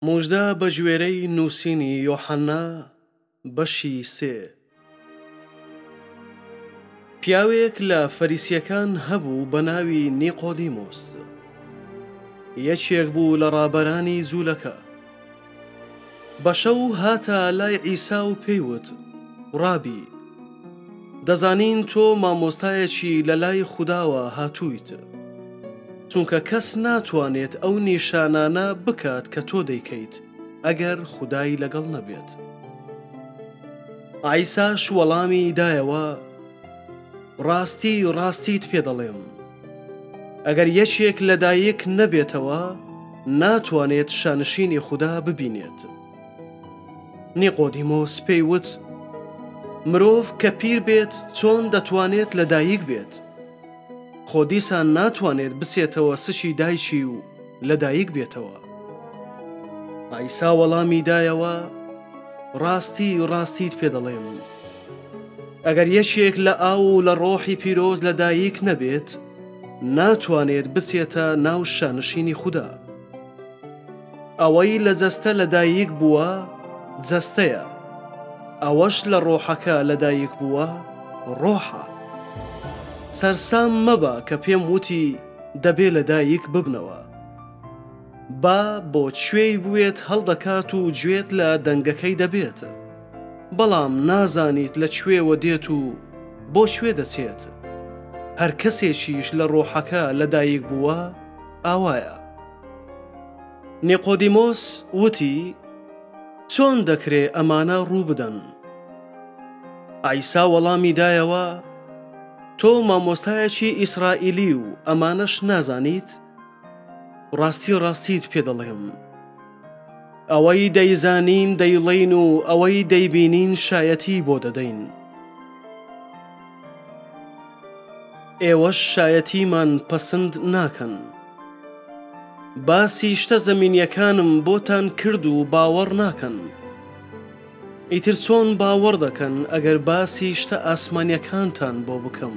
موژدە بە گوێرەی نووسینی یۆحەنا بەشی 3. پیاوێک لە فەریسیەکان هەبوو بە ناوی نیقۆدیمۆس. یەکێک بوو لە ڕابەرانی جوولەکە. بە شەو هاتە لای عیسا و پێیوت: ڕابی، دەزانین تۆ مامۆستایەکی لە لای خوداوە هاتوویت، چونکە کەس ناتوانێت ئەو نیشانانە بکات کە تۆ دەیکەیت ئەگەر خودای لەگەڵ نەبێت. عیساش وەڵامی دایەوە: ڕاستی ڕاستیت پێ دەڵێم، ئەگەر یەکێک لەدایک نەبێتەوە ناتوانێت شانشینی خوددا ببینێت. نیقۆدیمۆس پێیوت: مرۆڤ کە پیر بێت چۆن دەتوانێت لەدایک بێت؟ خۆ دیسان ناتوانێت بسێتەوە سشی دایکی و لەدایک بێتەوە. عیسا وەڵامی دایەوە: ڕاستی ڕاستیت پێ دەڵێم، ئەگەر یەکێک لە ئاو و لە ڕۆحی پیرۆز لەدایک نەبێت ناتوانێت بچێتە ناو شانشینی خوددا. ئەوەی لە جەستە لەدایک بووە جەستەیە، ئەوەش لە ڕۆحەکە لەدایک بووە ڕۆحە. سەرسام مەبە کە پێم وتی دەبێ لەدایک ببنەوە. با بۆ کوێی بوێت هەڵدەکات و گوێت لە دەنگەکەی دەبێت، بەڵام نازانیت لە کوێوە دێت و بۆ کوێ دەچێت. هەر کەسێکیش لە ڕۆحەکە لەدایک بووە ئاوایە. نیقۆدیمۆس وتی: چۆن دەکرێ ئەمانە ڕوو بدەن؟ عیسا وەڵامی دایەوە: تۆ مامۆستایەکی ئیسرائیلی و ئەمانەش نازانیت؟ ڕاستی ڕاستیت پێ دەڵێم، ئەوەی دەیزانین دەیڵێین و ئەوەی دەیبینین شایەتی بۆ دەدەین. ئێوەش شایەتیمان پەسەند ناکەن. باسی شتە زەمینیەکانم بۆتان کرد و باوەڕ ناکەن. ئیتر چۆن باوەڕ دەکەن ئەگەر باسی شتە ئاسمانیەکانتان بۆ بکەم؟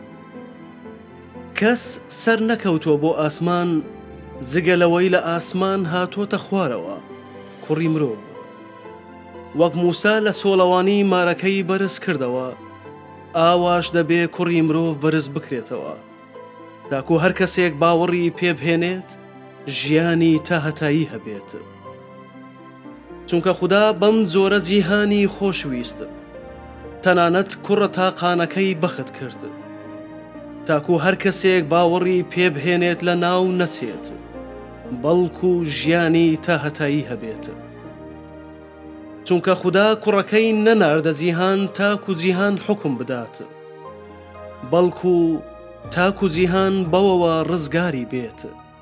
کەس سەر نەکەوتۆ بۆ ئاسمان جگەلەوەی لە ئاسمان هاتۆتە خوارەوە، کوڕی مرۆڤ. وەک موسا لە سۆڵەوانی مارەکەی بەرز کردەوە، ئاواش دەبێ کوڕی مرۆڤ بەرز بکرێتەوە، تاکو هەر کەسێک باوەڕی پێبهێنێت ژیانی تا هەتایی هەبێت. چونکە خوددا بەم جۆرە جیهانی خۆشویست، تەنانەت کوڕە تاقانەکەی بەخت کرد، تاکو هەر کەسێک باوەڕی پێبهێنێت لە ناو نەچێت، بەڵکو ژیانی تا هەتایی هەبێت. چونکە خوددا کوڕەکەی نەناردە جیهان تاکو جیهان حکم بدات، بەڵکو تاکو جیهان بەوەوە ڕزگاری بێت.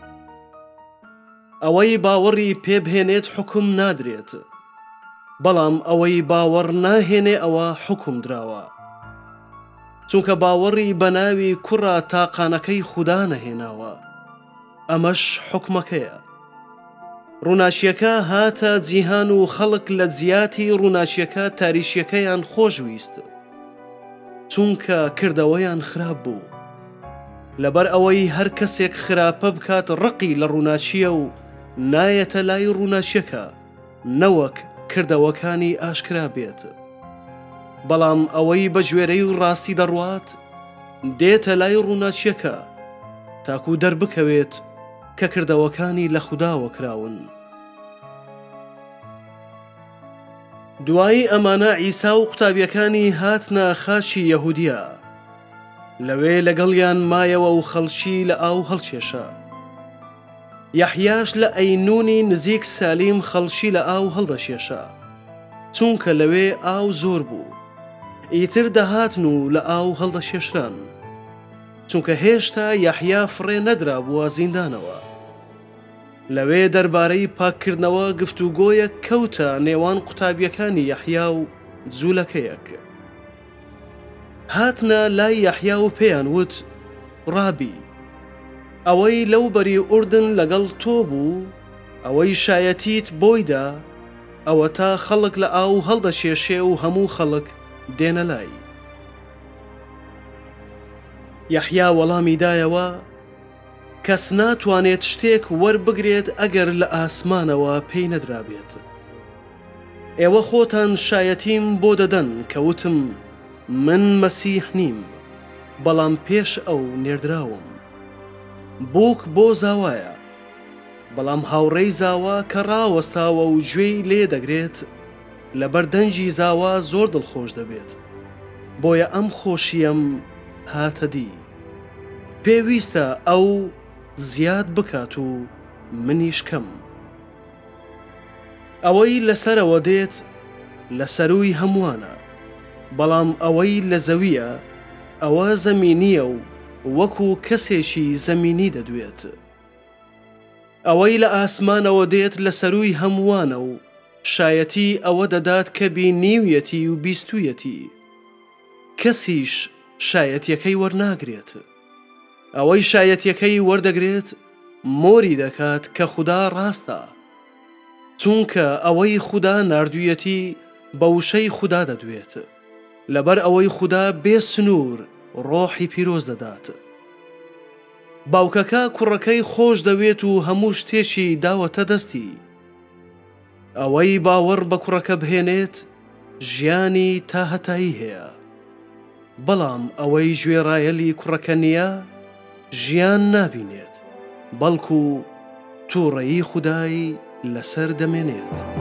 ئەوەی باوەڕی پێبهێنێت حکم نادرێت، بەڵام ئەوەی باوەڕ ناهێنێ ئەوە حکم دراوە، چونکە باوەڕی بە ناوی کوڕە تاقانەکەی خوددا نەهێناوە. ئەمەش حکمەکەیە. ڕووناچیەکە هاتە جیهان و خەڵک لە جیاتی ڕووناچیەکە تاریشیەکەیان خۆشویست، چونکە کردەوەیان خراپ بوو. لەبەر ئەوەی هەر کەسێک خراپە بکات ڕقی لە ڕووناچیە و نایەتە لای ڕووناچیەکە، نەوەک کردەوەکانی ئاشکرا بێت. بەڵام ئەوەی بە گوێرەی ڕاستی دەڕوات دێتە لای ڕووناچیەکە، تاکو دەربکەوێت کە کردەوەکانی لە خودداوە کراون. دوایی ئەمانە عیسا و قوتابیەکانی هاتنە خاچی یەهودیە. لەوێ لەگەڵیان مایەوە و خەڵکی لە ئاو هەڵکێشا. یەحیاش لە ئەینونی نزیک سالیم خەڵکی لە ئاو هەڵدەشێشا، چونکە لەوێ ئاو زۆر بوو. ئیتر دەهاتن و لە ئاو هەڵدەشێشران، چونکە هێشتا یەحیا فڕێ نەدرا بووە زیندانەوە. لەوێ دەربارەی پاککردنەوە گفتوگۆیە کەوتە نێوان قوتابیەکانی یەحیا و جوولەکەیەک. هاتنە لای یەحیا و پێیان وت: ڕابی، ئەوەی لەو بەری ئوردن لەگەڵ تۆ بوو، ئەوەی شایەتیت بۆیدا، ئەوە تا خەڵک لە ئاو هەڵدەشێشێ و هەموو خەڵک دێنە لای. یەحیا وەڵامی دایەوە: کەس ناتوانێت شتێک وەربگرێت ئەگەر لە ئاسمانەوە پێی نەدرابێت. ئێوە خۆتان شایەتیم بۆ دەدەن کە وتم من مەسیح نیم، بەڵام پێش ئەو نێردراوم. بووک بۆ زاوایە، بەڵام هاوڕێی زاوا کە ڕاوەستاوە و گوێی لێ دەگرێت لە بەردەنجی زاوا زۆر دڵخۆش دەبێت. بۆیە ئەم خۆشیەم هاتە دی. پێویستە ئەو زیاد بکات و منیش کەم. ئەوەی لەسەرەوە دێت لە سەرووی هەمووانە، بەڵام ئەوەی لە زەویە ئەوە زەمینیە و وەکو کەسێکی زەمینی دەدوێت. ئەوەی لە ئاسمانەوە دێت لە سەرووی هەمووانە و شایەتی ئەوە دەدات کە بینیویەتی و بیستویەتی، کەسیش شایەتیەکەی وەرناگرێت. ئەوەی شایەتیەکەی وەردەگرێت مۆری دەکات کە خودا ڕاستە، چونکە ئەوەی خودا ناردوویەتی بە وشەی خودا دەدوێت، لەبەر ئەوەی خودا بێ سنوور ڕۆحی پیرۆز دەدات. باوکەکە کوڕەکەی خۆش دەوێت و هەموو شتێکی داوەتە دەستی. ئەوەی باوەڕ بە کوڕەکە بهێنێت ژیانی تا هەتایی هەیە، بەڵام ئەوەی گوێڕایەلی کوڕەکە نییە ژیان نابینێت، بەڵکو تووڕەیی خودای لەسەر دەمێنێت.